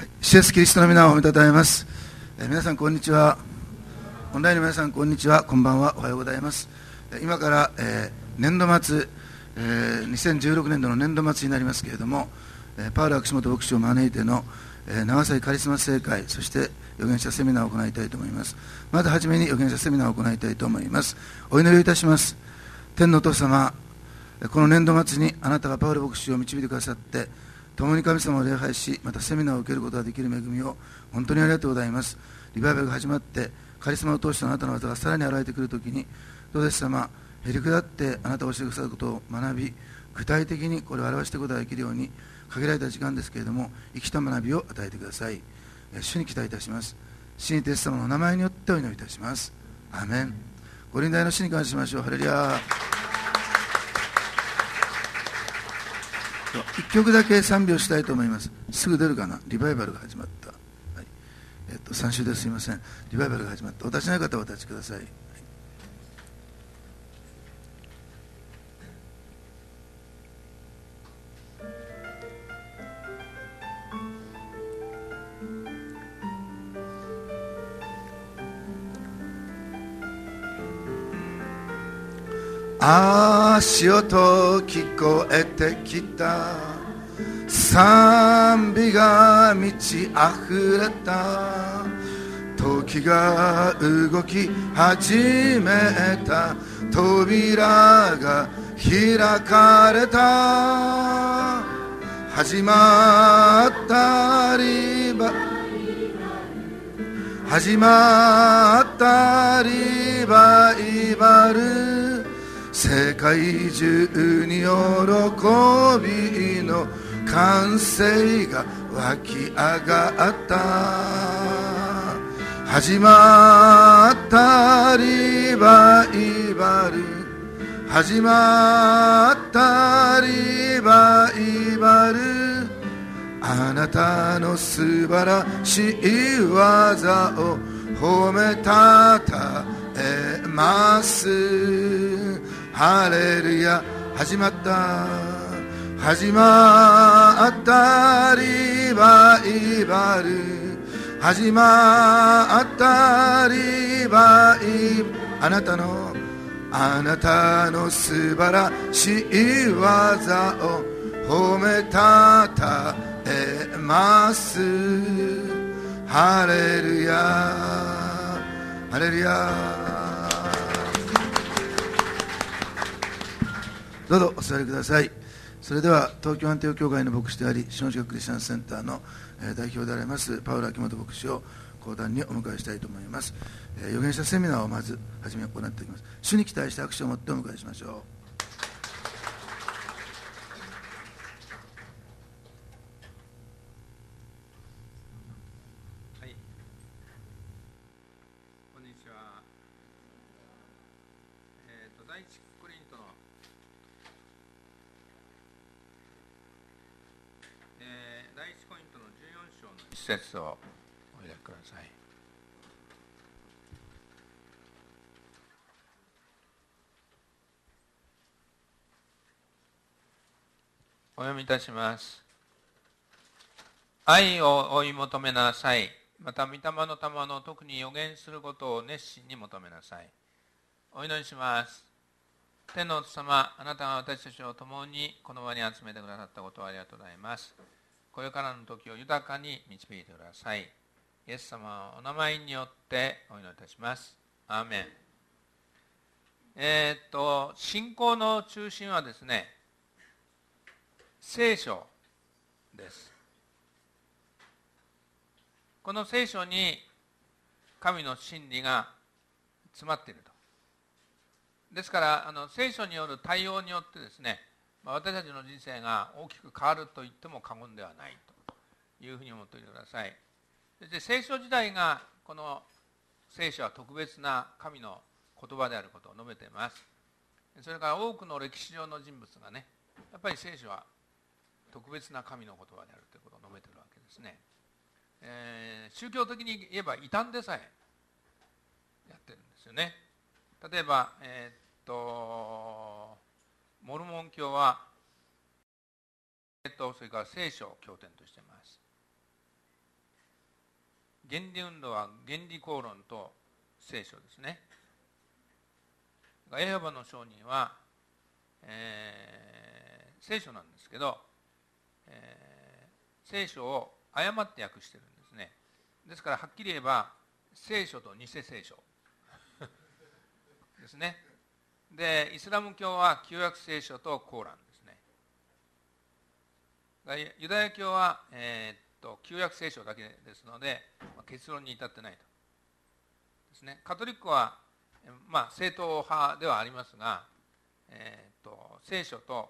主イエスキリストの皆を褒めたたえます。皆さんこんにちは。オンラインの皆さんこんにちは、こんばんは、おはようございます。今から、年度末、2016年度の年度末になりますけれども、パウロ・秋元牧師を招いての、長崎カリスマ聖会、そして預言者セミナーを行いたいと思います。まずはじめに預言者セミナーを行いたいと思います。お祈りをいたします。天のお父様、この年度末にあなたがパウロ牧師を導いてくださって、共に神様を礼拝し、またセミナーを受けることができる恵みを本当にありがとうございます。リバイバルが始まってカリスマを通してあなたの技がさらに現れてくるときに、どうです様、へりくだってあなたを教えてくださることを学び、具体的にこれを表していくことができるように、限られた時間ですけれども生きた学びを与えてください。主に期待いたします。主にイエス様の名前によってお祈りいたします。アーメン。ご臨在の主に感謝しましょう。ハレルヤ。1曲だけ賛美をしたいと思います。すぐ出るかな。リバイバルが始まった、はい。3週ですいません。リバイバルが始まった。お立ちの方はお立ちください。足音聞こえてきた、賛美が満ち溢れた、時が動き始めた、扉が開かれた、始まったリバイバル、世界中に喜びの歓声が湧き上がった。始まったリバイバル、始まったリバイバル、あなたの素晴らしい技を褒めたたえます。ハレルヤ。始まったリバイバル、始まったリバイバル、あなたの素晴らしい技を褒めたたえます。ハレルヤハレルヤ。どうぞお座りください。それでは東京アンテオ教会の牧師であり下地学クリスチャンセンターの代表でありますパウロ・秋元牧師を講談にお迎えしたいと思います。預言者セミナーをまず初めに行っていきます。主に期待して拍手を持ってお迎えしましょう。 一節をお開きください。お読みいたします。愛を追い求めなさい。また御霊の賜の特に予言することを熱心に求めなさい。お祈りします。天のお父様、あなたが私たちを共にこの場に集めてくださったことをありがとうございます。これからの時を豊かに導いてください。イエス様のお名前によってお祈りいたします。アーメン。信仰の中心はですね、聖書です。この聖書に神の真理が詰まっていると。ですから聖書による対応によってですね、私たちの人生が大きく変わると言っても過言ではないというふうに思っておいてください。そして聖書自体が、この聖書は特別な神の言葉であることを述べています。それから多くの歴史上の人物がね、やっぱり聖書は特別な神の言葉であるということを述べているわけですね。宗教的に言えば異端でさえやってるんですよね。例えば、モルモン教はそれから聖書を経典としています。 原理運動は原理公論と聖書ですね。エホバの証人は、聖書なんですけど、聖書を誤って訳してるんですね。ですからはっきり言えば聖書と偽聖書ですね。でイスラム教は旧約聖書とコーランですね。ユダヤ教は、旧約聖書だけですので、結論に至ってないとですね。カトリックは、正統派ではありますが、聖書と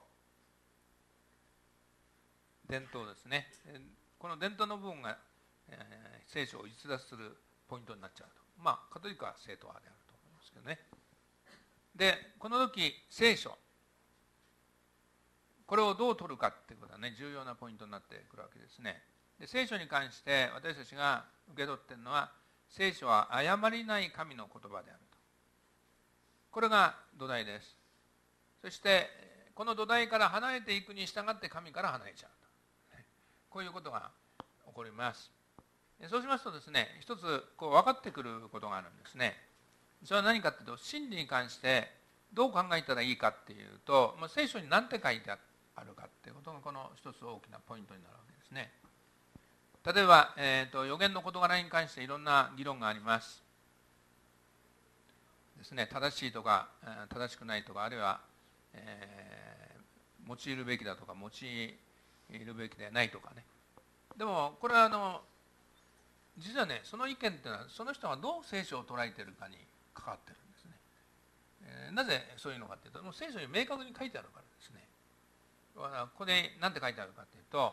伝統ですね。この伝統の部分が、聖書を逸脱するポイントになっちゃうと。カトリックは正統派であると思いますけどね。でこの時聖書、これをどう取るかっていうことはね、重要なポイントになってくるわけですね。で聖書に関して私たちが受け取っているのは、聖書は誤りない神の言葉であると。これが土台です。そしてこの土台から離れていくに従って神から離れちゃうと、こういうことが起こります。そうしますとですね、一つ分かってくることがあるんですね。それは何かというと、真理に関してどう考えたらいいかっていうと、聖書に何て書いてあるかっていうことがこの一つ大きなポイントになるわけですね。例えば、預言の事柄に関していろんな議論がありますですね。正しいとか正しくないとか、あるいは、用いるべきだとか用いるべきではないとかね。でもこれは実はね、その意見っていうのはその人がどう聖書を捉えているかに関わってるんですね。なぜそういうのかというと、もう聖書に明確に書いてあるからですね。ここで何て書いてあるかというと、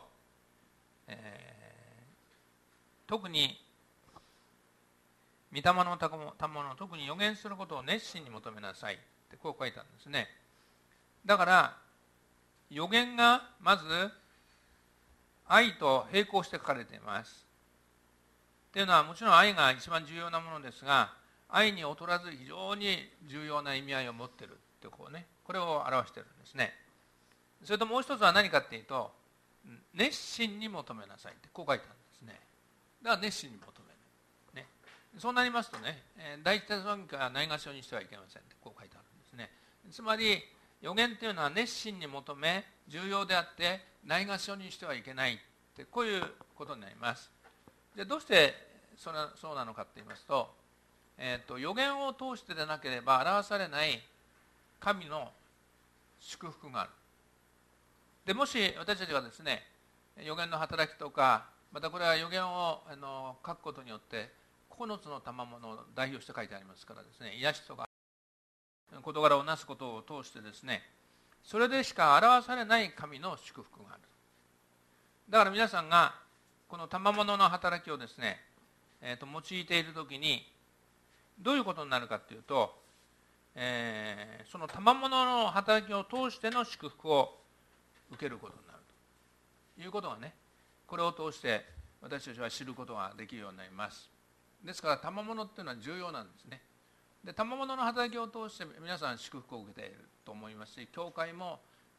特に御霊の賜物、特に予言することを熱心に求めなさいってこう書いてあるんですね。だから予言がまず愛と並行して書かれています。というのは、もちろん愛が一番重要なものですが、愛に劣らず非常に重要な意味合いを持っているというこれを表しているんですね。それともう一つは何かっていうと、熱心に求めなさいってこう書いてあるんですね。だから熱心に求める、ね、そうなりますとね、第一テサロニケはないがしろにしてはいけませんってこう書いてあるんですね。つまり予言というのは熱心に求め重要であって、ないがしろにしてはいけないってこういうことになります。じゃあどうしてそうなのかと言いますと、予言を通してでなければ表されない神の祝福がある。でもし私たちがですね、予言の働きとか、またこれは予言を書くことによって9つの賜物を代表して書いてありますからですね、癒しとか事柄をなすことを通してですね、それでしか表されない神の祝福がある。だから皆さんがこの賜物の働きをですね、用いているときにどういうことになるかというと、その賜物の働きを通しての祝福を受けることになるということがね、これを通して私たちは知ることができるようになります。ですから賜物っていうのは重要なんですね。で賜物の働きを通して皆さん祝福を受けていると思いますし、教会も、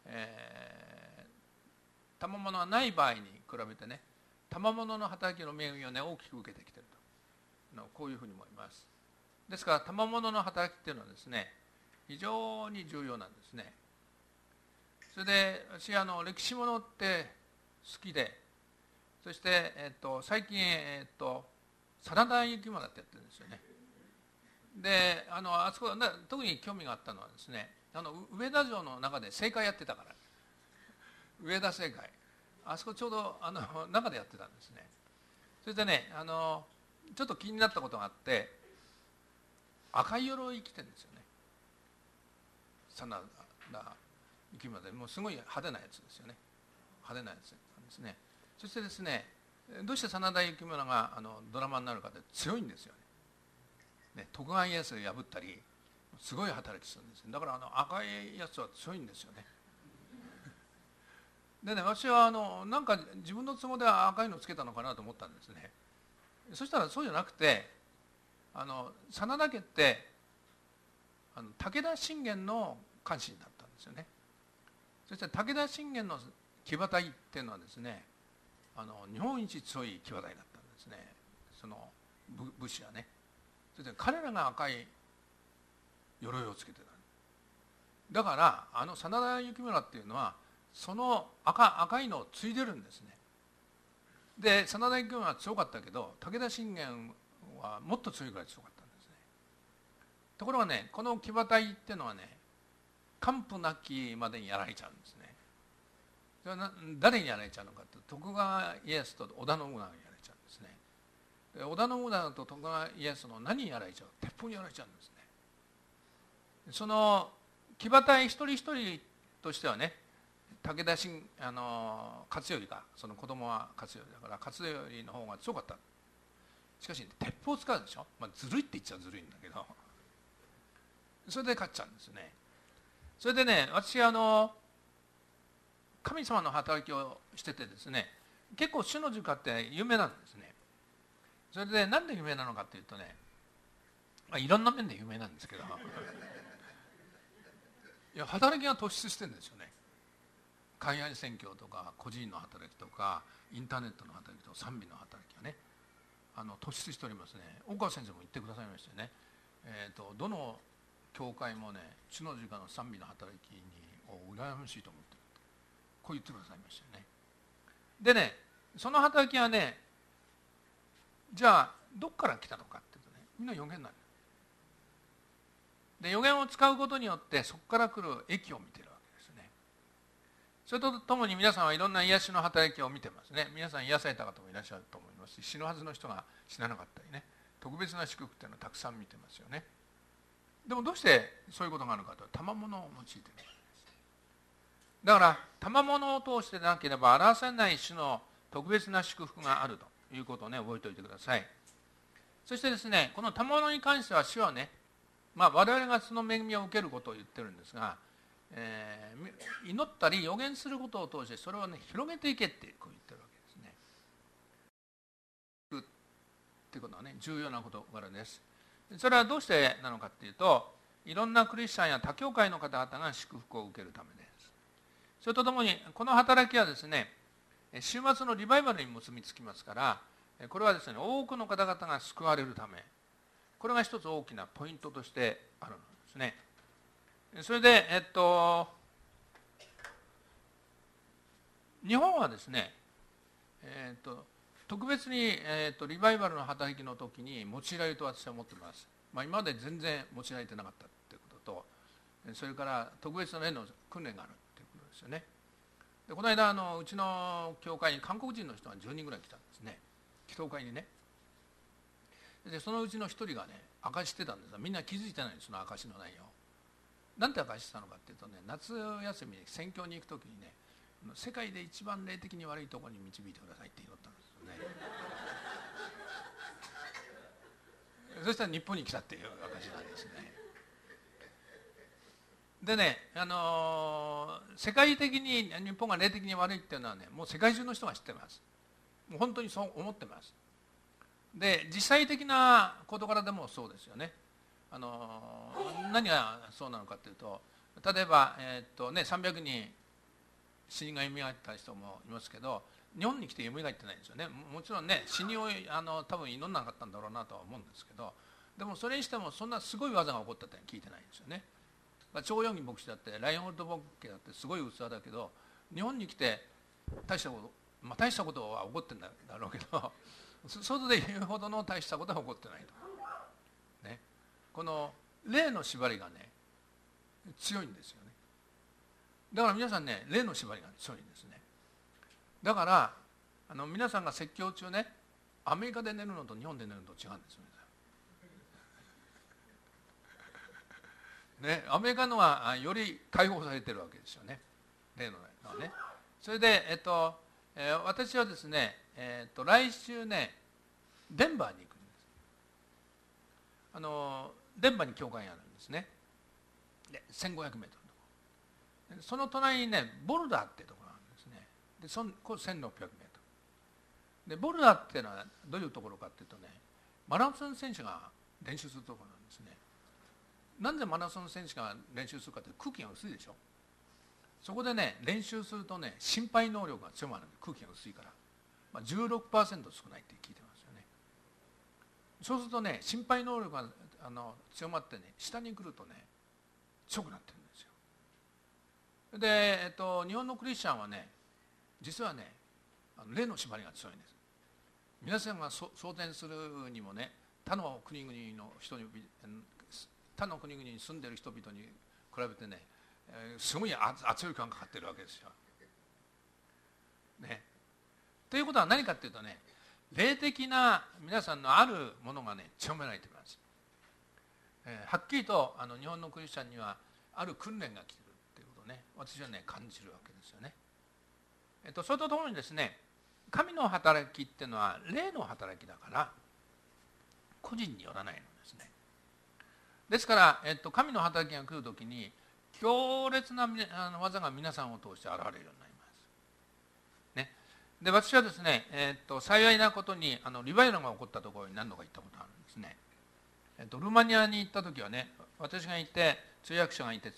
賜物がない場合に比べてね、賜物の働きの恵みをね大きく受けてきていると、こういうふうに思います。ですから賜物の働きっていうのはですね、非常に重要なんですね。それで私歴史ものって好きで、そして、最近、真田幸村ってやってるんですよね。であそこ特に興味があったのはですね、上田城の中で正会やってたから、上田正会、あそこちょうど中でやってたんですね。それでねちょっと気になったことがあって、赤い鎧着てるんですよね、真田幸村で。もうすごい派手なやつですよね、派手なやつなんですね。そしてですね、どうして真田幸村がドラマになるかって強いんですよね。徳川家康を破ったりすごい働きするんですよ。だから赤いやつは強いんですよね。でね、私はなんか自分の都合で赤いのつけたのかなと思ったんですね。そしたらそうじゃなくて、真田家って武田信玄の家臣だったんですよね。そして武田信玄の騎馬隊っていうのはですね、日本一強い騎馬隊だったんですね。 武士はね。それで彼らが赤い鎧をつけてた。だから真田幸村っていうのはその赤いのを継いでるんですね。で真田幸村は強かったけど武田信玄はもっと強いぐらい強かったんですね。ところがね、この騎馬隊っていうのはね、完膚なきまでにやられちゃうんですね。それは誰にやられちゃうのかって、徳川家康と織田信長にやられちゃうんですね。で織田信長と徳川家康の何にやられちゃう、鉄砲にやられちゃうんですね。その騎馬隊一人一人としてはね、武田勝頼が、その子供は勝頼だから勝頼の方が強かった。しかし鉄砲を使うでしょ、ずるいって言っちゃずるいんだけど、それで勝っちゃうんですね。それでね、私神様の働きをしててですね、結構主の儒家って有名なんですね。それでなんで有名なのかっていうとね、いろんな面で有名なんですけどいや、働きが突出してるんですよね。海外宣教とか個人の働きとかインターネットの働きとか賛美の働きがね、突出しておりますね。大川先生も言ってくださいましたよね。どの教会もね、主の儒家の賛美の働きを羨ましいと思ってる、こう言ってくださいましたよね。でね、その働きはね、じゃあどっから来たのかっていうとね、みんな予言なんで、予言を使うことによってそこから来る益を見てるわけですね。それとともに皆さんはいろんな癒しの働きを見てますね。皆さん癒された方もいらっしゃると思いますし、死ぬはずの人が死ななかったりね、特別な祝福っていうのをたくさん見てますよね。でもどうしてそういうことがあるかというと、賜物を用いてる。だから賜物を通してでなければ表せない種の特別な祝福があるということをね、覚えておいてください。そしてですね、この賜物に関しては主はね、我々がその恵みを受けることを言ってるんですが、祈ったり予言することを通してそれをね、広げていけってこう言ってるわけですね。ということはね、重要な事柄です。それはどうしてなのかっていうと、いろんなクリスチャンや他教会の方々が祝福を受けるためです。それとともにこの働きはですね、週末のリバイバルに結びつきますから、これはですね、多くの方々が救われるため、これが一つ大きなポイントとしてあるんですね。それで日本はですね、特別に、リバイバルの働きの時に用いられると私は思っています。今まで全然用いられてなかったということと、それから特別な例の訓練があるということですよね。でこの間うちの教会に韓国人の人が10人ぐらい来たんですね、祈祷会にね。でそのうちの一人がね、証ししてたんですが、みんな気づいてないんです、その証しの内容。なんて証ししたのかっていうとね、夏休みに宣教に行く時にね、世界で一番霊的に悪いところに導いてくださいって祈ったんですよねそしたら日本に来たっていう証なんですね。でね、世界的に日本が霊的に悪いっていうのはね、もう世界中の人が知ってます。もう本当にそう思ってます。で実際的な事柄でもそうですよね。何がそうなのかというと、例えば、300人死人が蘇った人もいますけど、日本に来て蘇ってないんですよね。もちろんね、死にを多分祈らなかったんだろうなとは思うんですけど、でもそれにしてもそんなすごい技が起こったって聞いてないんですよね。張四義牧師だってライオンホルト牧家だってすごい器だけど、日本に来て大したことは起こってるんだろうけど、外で言うほどの大したことは起こってないと、ね、この霊の縛りがね強いんですよね。だから皆さんね、霊の縛りが強いんですね。だから皆さんが説教中ね、アメリカで寝るのと日本で寝るのと違うんですよね。アメリカのはより解放されてるわけですよね、霊のはね。それで私はですね、来週ねデンバーに行くんです。デンバーに教会があるんですね。で1500メートルのところ、その隣にねボルダーっていうところがあるんですね。でこれ1600メートルで、ボルダーっていうのはどういうところかっていうとね、マラソン選手が練習するところなんですね。なんでマラソン選手が練習するかって、空気が薄いでしょ。そこでね練習するとね、心肺能力が強まるんで、空気が薄いから、16% 少ないって聞いてますよね。 そうするとね、心配能力が強まってね、下に来るとね、強くなってるんですよ。で、日本のクリスチャンはね、実はね、霊の縛りが強いんです。皆さんが相伝するにもね、他の国々に住んでいる人々に比べてね、すごい圧力がかかっているわけですよ。ね。ということは何かっていうとね、霊的な皆さんのあるものがね、強められてきます。はっきりと日本のクリスチャンにはある訓練が来ているっていうことをね、私はね、感じるわけですよね。それとともにですね、神の働きっていうのは霊の働きだから個人によらないのですね。ですから、神の働きが来るときに強烈な技が皆さんを通して現れるようになります。ね、で私はですね、幸いなことにリバイバルが起こったところに何度か行ったことがあるんですね。ルーマニアに行った時はね、私がいて通訳者がいて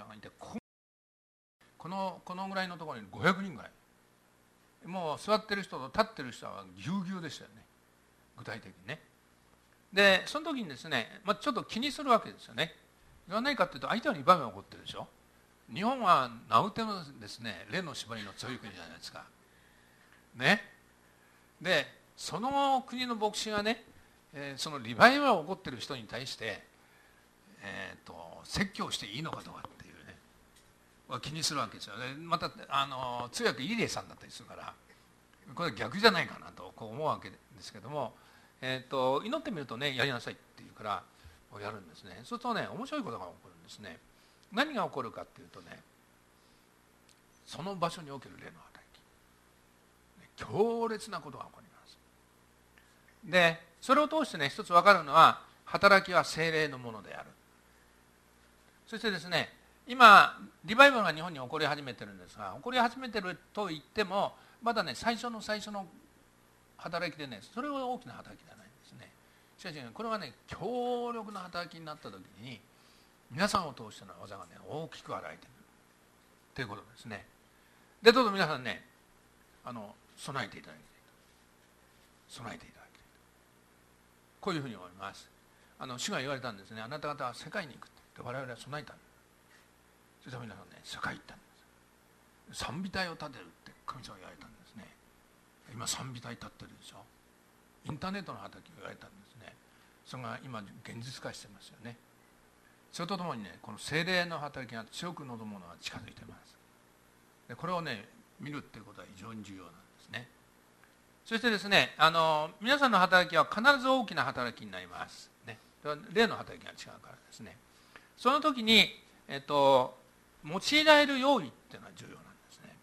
このぐらいのところに500人ぐらい、もう座ってる人と立ってる人はぎゅうぎゅうでしたよね、具体的にね。でその時にですね、ちょっと気にするわけですよね。何かっていうと、相手はリバイバルが起こってるでしょ。日本は名うてのですね、霊の縛りの強い国じゃないですかね。でその国の牧師がね、そのリバイバルが起こってる人に対して、説教していいのかどうかっていうね、気にするわけですよね。また通訳イリエさんだったりするから、これ逆じゃないかなとこう思うわけですけども、祈ってみるとね、やりなさいって言うからやるんですね。そうするとね、面白いことが起こるんですね。何が起こるかっていうとね、その場所における霊の働き、強烈なことが起こります。でそれを通してね、一つ分かるのは、働きは聖霊のものである。そしてですね、今リバイバルが日本に起こり始めてるんですが、起こり始めてると言ってもまだね、最初の働きでね、それほど大きな働きではないんですね。しかしこれはね、強力な働きになった時に皆さんを通しての技がね、大きく現れているということですね。でどうぞ皆さんね、備えていただきたいと、備えていただきたいと、こういうふうに思います。主が言われたんですね。あなた方は世界に行くって、我々は備えたんです。そして皆さんね、世界行ったんです。賛美隊を立てるって神様が言われたんですね。今賛美隊立ってるでしょ。インターネットの働きが言われたんですね。それが今現実化してますよね。それとともにね、この聖霊の働きが強く望むものが近づいています。でこれをね、見るっていうことは非常に重要なんですね。そしてですね、皆さんの働きは必ず大きな働きになりますね。霊の働きが違うからですね。その時に、用いられる用意っていうのは重要なんですね。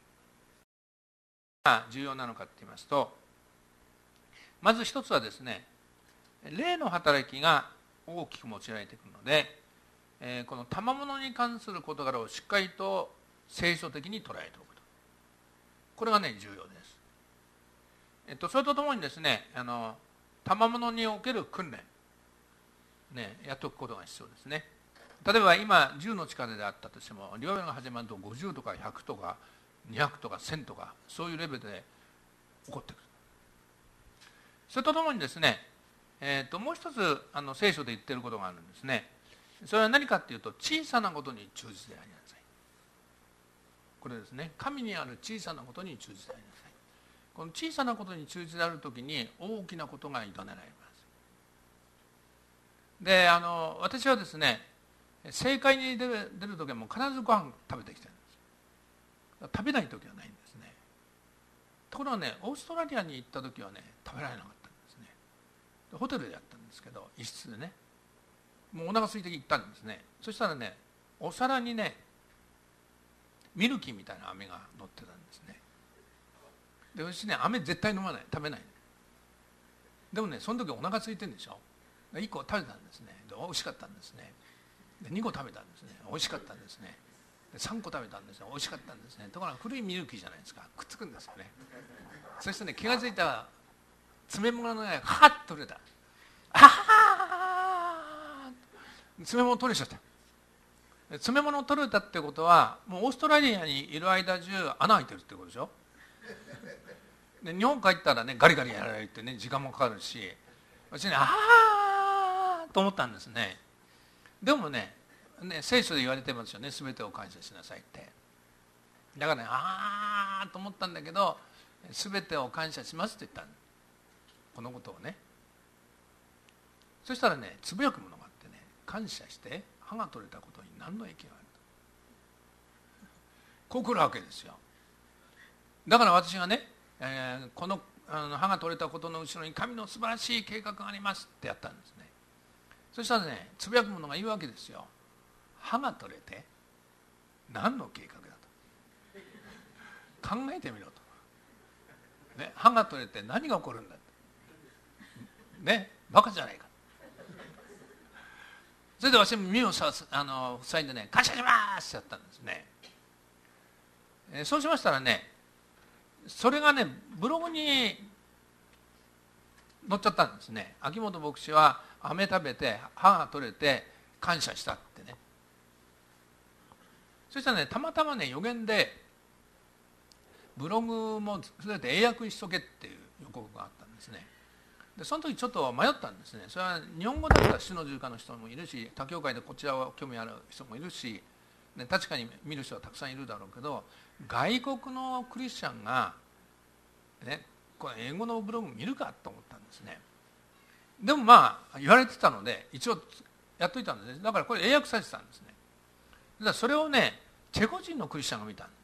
重要なのかって言いますと、まず一つはですね、霊の働きが大きく用いられてくるので、この賜物に関する事柄をしっかりと聖書的に捉えておくと、これがね、重要です。それとともにですね、賜物における訓練、ね、やっておくことが必要ですね。例えば今10の力であったとしても、リバイバルが始まると50とか100とか200とか1000とか、そういうレベルで起こってくる。それとともにですね、もう一つ聖書で言っていることがあるんですね。それは何かっていうと、小さなことに忠実でありなさい。これですね、神にある小さなことに忠実でありなさい。この小さなことに忠実であるときに大きなことが委ねられます。で私はですね、政界に出るときはもう必ずご飯食べてきてるんです。食べないときはないんですね。ところがね、オーストラリアに行ったときはね、食べられなかったんですね。ホテルでやったんですけど、一室でね、もうお腹空いて行ったんですね。そしたらね、お皿にね、ミルキーみたいな飴が乗ってたんですね。で私ね、飴絶対飲まない、食べない。でもね、その時お腹空いてるんでしょ。1個食べたんですね。で美味しかったんですね。で2個食べたんですね。美味しかったんですね。で3個食べたんですね。美味しかったんですね。ところが古いミルキーじゃないですか、くっつくんですよね。そしてね、気が付いたら詰め物がね、はっと取れた。詰め物取れちゃった。詰め物取れたってことは、もうオーストラリアにいる間中穴開いてるってことでしょ。で日本帰ったらね、ガリガリやられてね、時間もかかるし、私ね、 と思ったんですね。でもね、聖書で言われてますよね、すべてを感謝しなさいって。だからね、あーと思ったんだけど、すべてを感謝しますって言ったの、このことをね。そしたらね、つぶやくものがあってね、感謝して歯が取れたことに何の益があると、こう来るわけですよ。だから私がね、この歯が取れたことの後ろに神の素晴らしい計画がありますってやったんですね。そしたらね、つぶやくものが言うわけですよ。歯が取れて何の計画だと、考えてみろと、ね、歯が取れて何が起こるんだってね、バカじゃないか。それで私も耳を塞いでね、感謝しますってやったんですね。そうしましたらね、それがね、ブログに載っちゃったんですね。秋元牧師は飴食べて歯が取れて感謝したってね。そしたらね、たまたまね、予言でブログも全て英訳しとけっていう予告があったんですね。でその時ちょっと迷ったんですね。それは日本語だったら主の十架の人もいるし、他教会でこちらを興味ある人もいるし、ね、確かに見る人はたくさんいるだろうけど、外国のクリスチャンが、ね、これ英語のブログ見るかと思ったんですね。でもまあ言われてたので一応やっといたんですね。だからこれ英訳されてたんですね。だからそれをね、チェコ人のクリスチャンが見た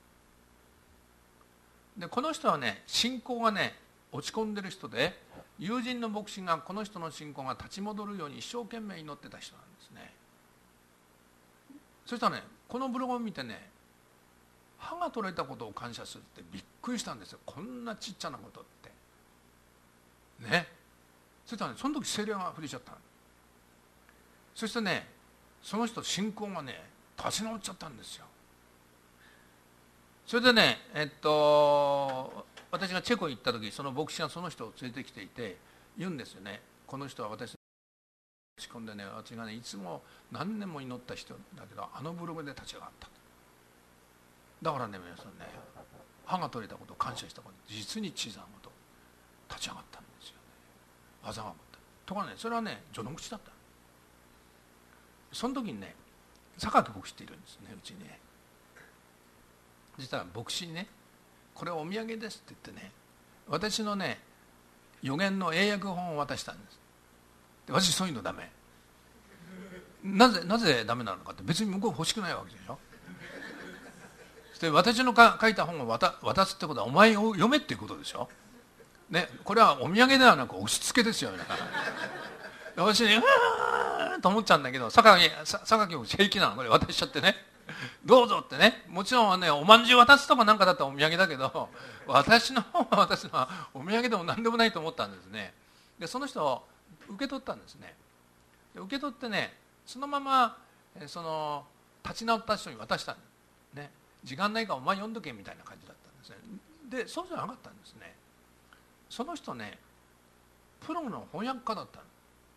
で、この人はね、信仰がね落ち込んでる人で、友人の牧師がこの人の信仰が立ち戻るように一生懸命祈ってた人なんですね。そしたらね、このブログを見てね、歯が取れたことを感謝するってびっくりしたんですよ。こんなちっちゃなことってね。そしたらね、その時聖霊が降りちゃった。そしてね、その人信仰がね立ち直っちゃったんですよ。それでね、私がチェコに行った時、その牧師がその人を連れてきていて言うんですよね。この人は私落ち込んでね、私がねいつも何年も祈った人だけど、あのブログで立ち上がったと。だからね、皆さんね、歯が取れたことを感謝したこと、実に小さなこと立ち上がったんですよね。技が起こった。ところがね、それはね序の口だった。その時にね、榊牧師っているんですね、うちにね。そしたら牧師にね、これお土産ですって言ってね、私のね予言の英訳本を渡したんです。で、私そういうのダメ。なぜダメなのかって、別に向こう欲しくないわけでしょ。で、私の書いた本を渡すってことはお前を読めっていうことでしょ、ね、これはお土産ではなく押し付けですよ。私ね、と思っちゃうんだけど、榊も平気なの、これ渡しちゃってね、どうぞってね。もちろんね、おまんじゅう渡すとかなんかだったらお土産だけど、私の本を渡すのはお土産でも何でもないと思ったんですね。で、その人を受け取ったんですね。で、受け取ってね、そのままその立ち直った人に渡したんですね。時間ないからお前読んどけみたいな感じだったんですね。で、そうじゃなかったんですね。その人ね、プロの翻訳家だったの。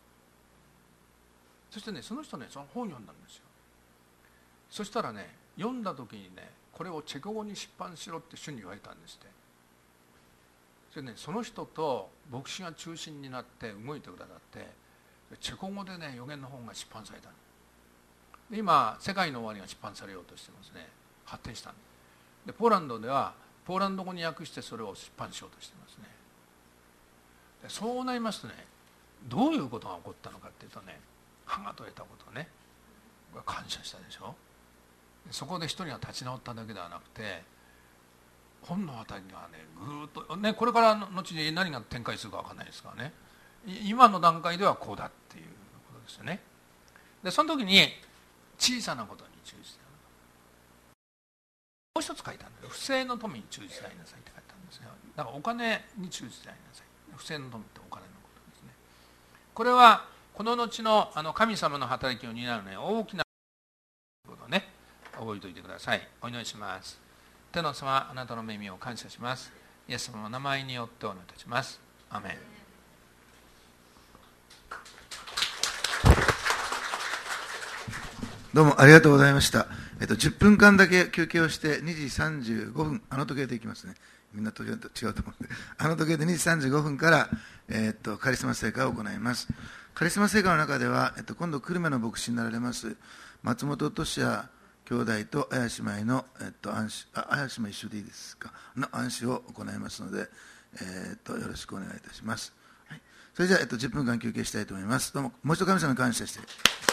そしてね、その人ね、その本を読んだんですよ。そしたらね、読んだ時にね、これをチェコ語に出版しろって主に言われたんですって。それね、その人と牧師が中心になって動いてくださって、チェコ語でね、予言の本が出版されたの。で、今世界の終わりが出版されようとしてますね。発展したので、ポーランドではポーランド語に訳してそれを出版しようとしてますね。で、そうなりますとね、どういうことが起こったのかっていうとね、歯が取れたことをね、感謝したでしょ。そこで一人が立ち直っただけではなくて、本のあたりがね、ぐーっとね、これからの後に何が展開するか分かんないですからね、今の段階ではこうだっていうことですよね。で、その時に小さなことに注意して、もう一つ書いたんですよ。不正の富に忠実でありなさいって書いたんですよ。だからお金に忠実でありなさい。不正の富ってお金のことですね。これはこの後の神様の働きを担うね、大きなことをね、覚えておいてください。お祈りします。天の様、あなたの恵みを感謝します。イエス様の名前によってお祈りいたします。アメン。 どうもありがとうございました。10分間だけ休憩をして2時35分、あの時計でいきますね。みんな時計と違うと思うんで、あの時計で2時35分から、カリスマ聖歌を行います。 カリスマ聖歌の中では、今度久留米の牧師になられます松本俊也兄弟と綾姉妹の、綾姉妹一緒でいいですかの暗視を行いますので、よろしくお願いいたします。はい、それじゃあ、10分間休憩したいと思います。どうももう一度神様に感謝して